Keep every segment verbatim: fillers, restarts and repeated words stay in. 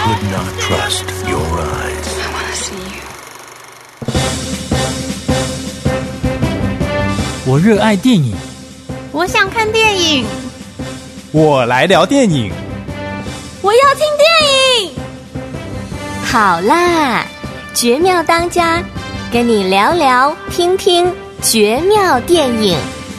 could not trust your eyes. I want to see you. 我热爱电影， 我想看电影， 我来聊电影， 我要听电影。 好啦，绝妙当家，跟你聊聊听听绝妙电影。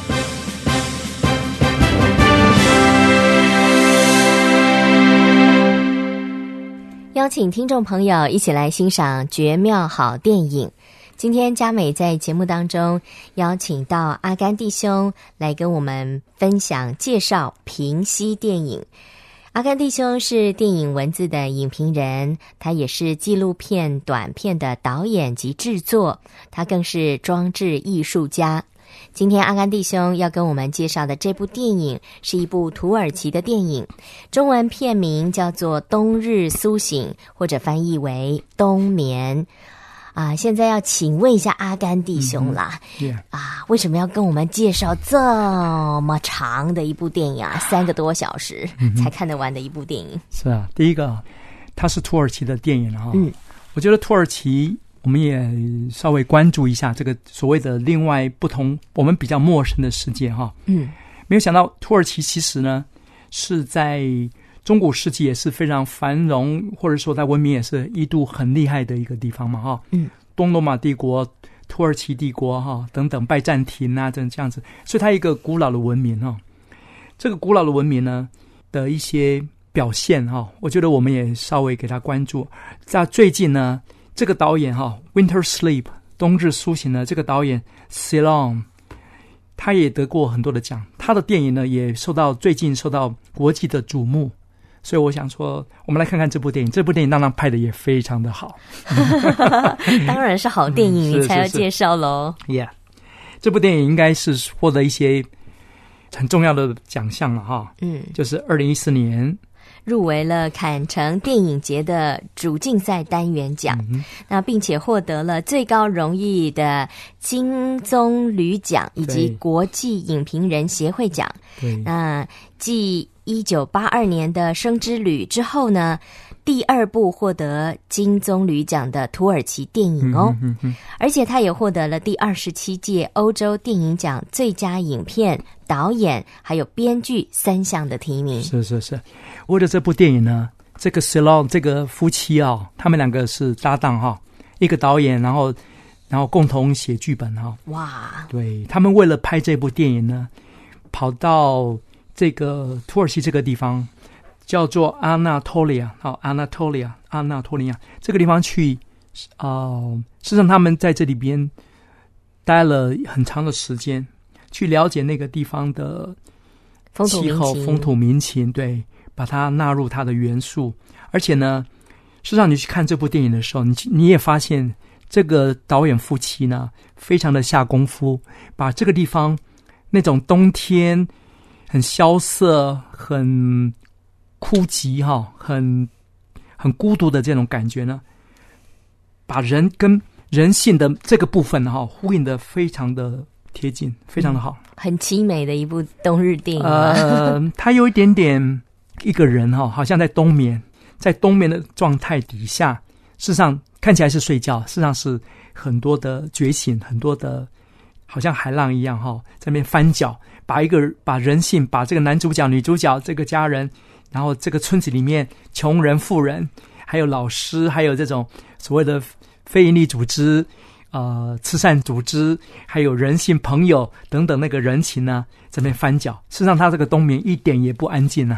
邀请听众朋友一起来欣赏绝妙好电影。今天嘉美在节目当中邀请到阿甘弟兄来跟我们分享介绍平息电影。阿甘弟兄是电影文字的影评人，他也是纪录片短片的导演及制作，他更是装置艺术家。今天阿甘弟兄要跟我们介绍的这部电影是一部土耳其的电影，中文片名叫做《冬日苏醒》，或者翻译为《冬眠》。啊，现在要请问一下阿甘弟兄啦， 嗯 yeah. 啊，为什么要跟我们介绍这么长的一部电影啊？三个多小时才看得完的一部电影。 嗯、是啊，第一个，它是土耳其的电影哈、哦。 嗯， 我觉得土耳其，我们也稍微关注一下这个所谓的另外不同，我们比较陌生的世界哈、哦。 嗯， 没有想到土耳其其实呢是在中古世纪也是非常繁荣，或者说在文明也是一度很厉害的一个地方嘛哈。 嗯， 东罗马帝国、土耳其帝国哈等等，拜占庭啊这样子，所以它一个古老的文明哈。这个古老的文明呢的一些表现哈，我觉得我们也稍微给它关注。在最近呢，这个导演哈 ，Winter Sleep 冬日苏醒呢，这个导演 Ceylon。他也得过很多的奖，他的电影呢也受到最近受到国际的瞩目，所以我想说，我们来看看这部电影。这部电影当然拍的也非常的好， 当然是好电影，嗯、你才要介绍喽。 Yeah， 这部电影应该是获得一些很重要的奖项了哈。 嗯， 就是二零一四年。 入围了坎城电影节的主竞赛单元奖、嗯、那并且获得了最高荣誉的金棕榈奖以及国际影评人协会奖。 对， 那继一九八二年的《生之旅》之后呢，第二部获得金棕榈奖的土耳其电影哦， 嗯嗯嗯、 而且他也获得了第二十七届欧洲电影奖最佳影片、导演还有编剧三项的提名。 是是是，为了这部电影呢，这个 Ceylon 这个夫妻啊、哦，他们两个是搭档哈、哦，一个导演，然后然后共同写剧本哈、哦。 哇， 对，他们为了拍这部电影呢，跑到这个土耳其这个地方。叫做阿纳托利亚，好，阿纳托利亚，阿纳托利亚这个地方去，呃，事实上他们在这里边待了很长的时间，去了解那个地方的气候、风土民情，对，把它纳入它的元素。而且呢，事实上你去看这部电影的时候，你你也发现这个导演夫妻呢，非常的下功夫，把这个地方那种冬天很萧瑟、很枯寂哈，很很孤独的这种感觉呢，把人跟人性的这个部分哈呼应的非常的贴近，非常的好， 嗯、很凄美的一部冬日电影、啊。 呃，它有一点点一个人哈，好像在冬眠，在冬眠的状态底下，事实上看起来是睡觉，事实上是很多的觉醒，很多的，好像海浪一样哈，在那边翻搅，把一个把人性，把这个男主角、女主角这个家人。然后这个村子里面穷人、富人，还有老师，还有这种所谓的非营利组织、呃慈善组织，还有人性朋友等等那个人情呢，这边翻搅。事实上，他这个冬眠一点也不安静啊。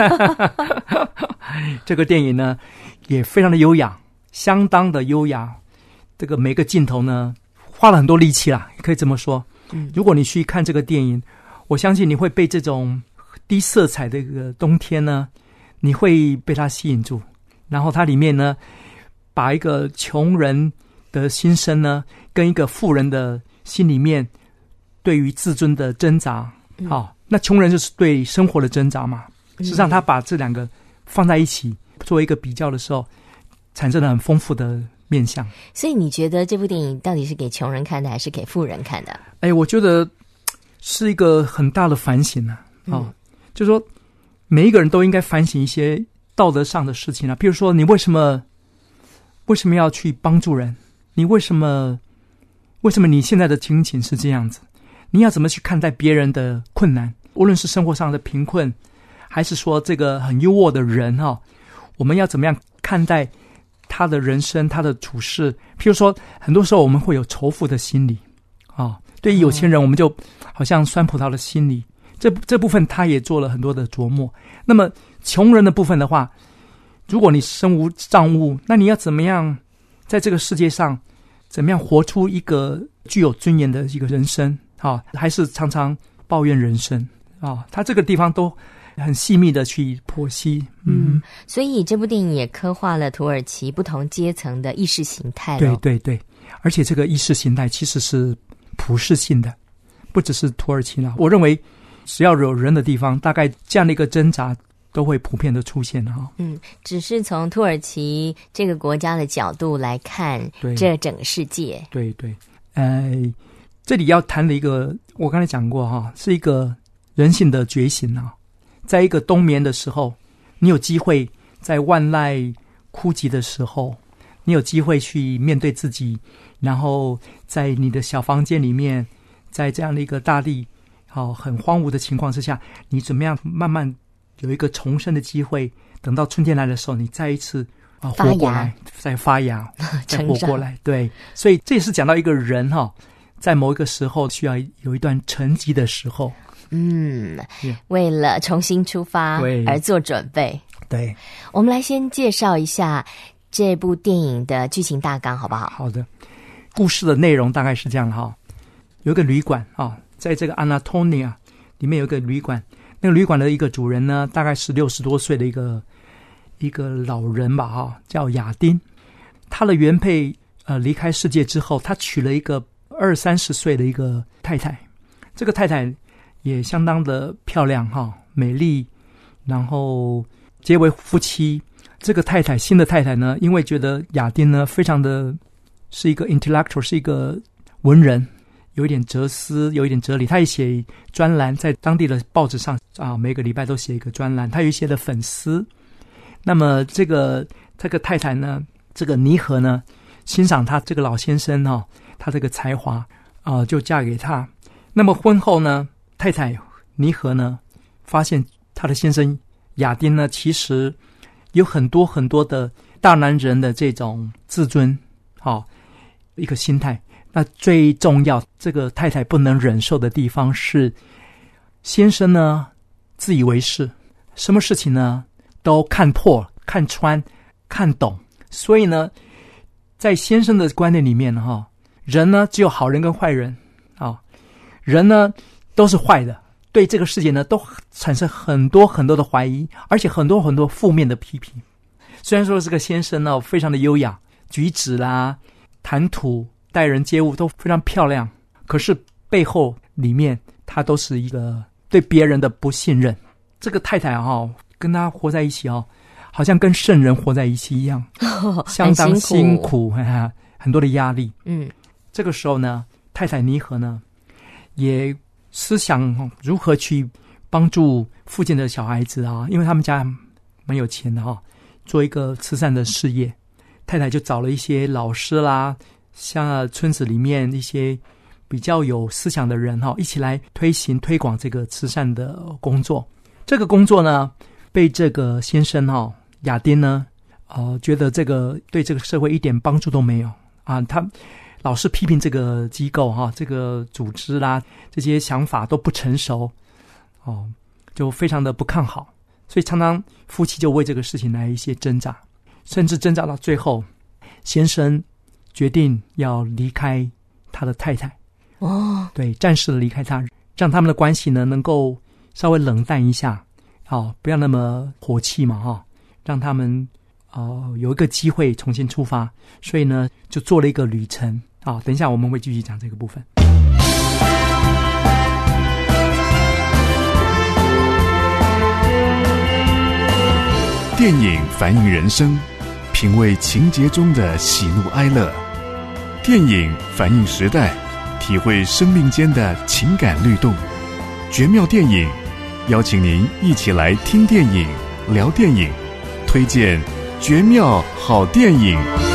这个电影呢，也非常的优雅，相当的优雅。这个每个镜头呢，花了很多力气啦，可以这么说。 嗯， 如果你去看这个电影，我相信你会被这种低色彩的一个冬天呢，你会被它吸引住。然后它里面呢，把一个穷人的心声呢，跟一个富人的心里面对于自尊的挣扎。好、嗯哦，那穷人就是对生活的挣扎嘛。实际上，他把这两个放在一起做一个比较的时候，产生了很丰富的面向。 所以你觉得这部电影到底是给穷人看的，还是给富人看的？ 哎，我觉得是一个很大的反省啊。哦。嗯，就是说每一个人都应该反省一些道德上的事情啊，譬如说你为什么为什么要去帮助人？你为什么为什么你现在的情形是这样子？你要怎么去看待别人的困难？无论是生活上的贫困，还是说这个很优渥的人哈、哦，我们要怎么样看待他的人生、他的处事？譬如说，很多时候我们会有仇富的心理啊、哦，对于有钱人，我们就好像酸葡萄的心理。这这部分他也做了很多的琢磨。那么穷人的部分的话，如果你身无长物，那你要怎么样在这个世界上，怎么样活出一个具有尊严的一个人生啊？还是常常抱怨人生啊？他这个地方都很细密的去剖析。嗯， 嗯，所以这部电影也刻画了土耳其不同阶层的意识形态。 对对对，而且这个意识形态其实是普世性的，不只是土耳其啦。我认为只要有人的地方，大概这样的一个挣扎都会普遍的出现哈。 嗯，只是从土耳其这个国家的角度来看这整个世界。 对对，呃，这里要谈的一个，我刚才讲过哈，是一个人性的觉醒啊。在一个冬眠的时候，你有机会在万籁枯寂的时候，你有机会去面对自己，然后在你的小房间里面，在这样的一个大地好、哦、很荒芜的情况之下，你怎么样慢慢有一个重生的机会，等到春天来的时候，你再一次啊、呃、活过来，再发芽，再活过来。对，所以这也是讲到一个人哈、哦，在某一个时候需要有一段沉寂的时候。 嗯，为了重新出发而做准备。 对， 我们来先介绍一下这部电影的剧情大纲，好不好？ 好的，故事的内容大概是这样哈，有一个旅馆啊，在这个 Anatolia 里面有一个旅馆，那个旅馆的一个主人呢，大概是六十多岁的一个一个老人吧哈，叫亚丁。他的原配呃离开世界之后，他娶了一个二三十岁的一个太太，这个太太也相当的漂亮哈，美丽，然后结为夫妻。这个太太，新的太太呢，因为觉得亚丁呢非常的是一个 intellectual， 是一个文人，有一点哲思，有一点哲理。他也写专栏，在当地的报纸上啊，每个礼拜都写一个专栏。他有一些的粉丝。那么这个这个太太呢，这个尼和呢，欣赏他这个老先生哈、哦，他这个才华啊、呃，就嫁给他。那么婚后呢，太太尼和呢，发现他的先生亚丁呢，其实有很多很多的大男人的这种自尊，好、哦、一个心态。那最重要，这个太太不能忍受的地方是，先生呢自以为是，什么事情呢都看破、看穿、看懂。所以呢，在先生的观念里面哈、哦，人呢只有好人跟坏人啊、哦，人呢都是坏的。对这个世界呢，都产生很多很多的怀疑，而且很多很多负面的批评。虽然说这个先生呢非常的优雅，举止啦、谈吐、待人接物都非常漂亮，可是背后里面他都是一个对别人的不信任。这个太太哈、哦，跟他活在一起哦，好像跟圣人活在一起一样，哦、相当辛苦，很辛苦，很多的压力。嗯，这个时候呢，太太尼和呢也思想如何去帮助附近的小孩子啊，因为他们家蛮有钱的哈、哦，做一个慈善的事业。太太就找了一些老师啦，像村子里面一些比较有思想的人哈、哦，一起来推行推广这个慈善的工作。这个工作呢，被这个先生哈、哦、亚丁呢，呃，觉得这个对这个社会一点帮助都没有啊，他老是批评这个机构哈，这个组织啦，这些想法都不成熟，哦，就非常的不看好，所以常常夫妻就为这个事情来一些挣扎，甚至挣扎到最后，先生决定要离开他的太太，哦，对，暂时的离开他，让他们的关系呢能够稍微冷淡一下，哦，不要那么火气嘛，哈、哦，让他们呃有一个机会重新出发，所以呢就做了一个旅程。好，等一下我们会继续讲这个部分。 电影反映人生，品味情节中的喜怒哀乐；电影反映时代，体会生命间的情感律动。绝妙电影，邀请您一起来听电影、聊电影， 推荐绝妙好电影。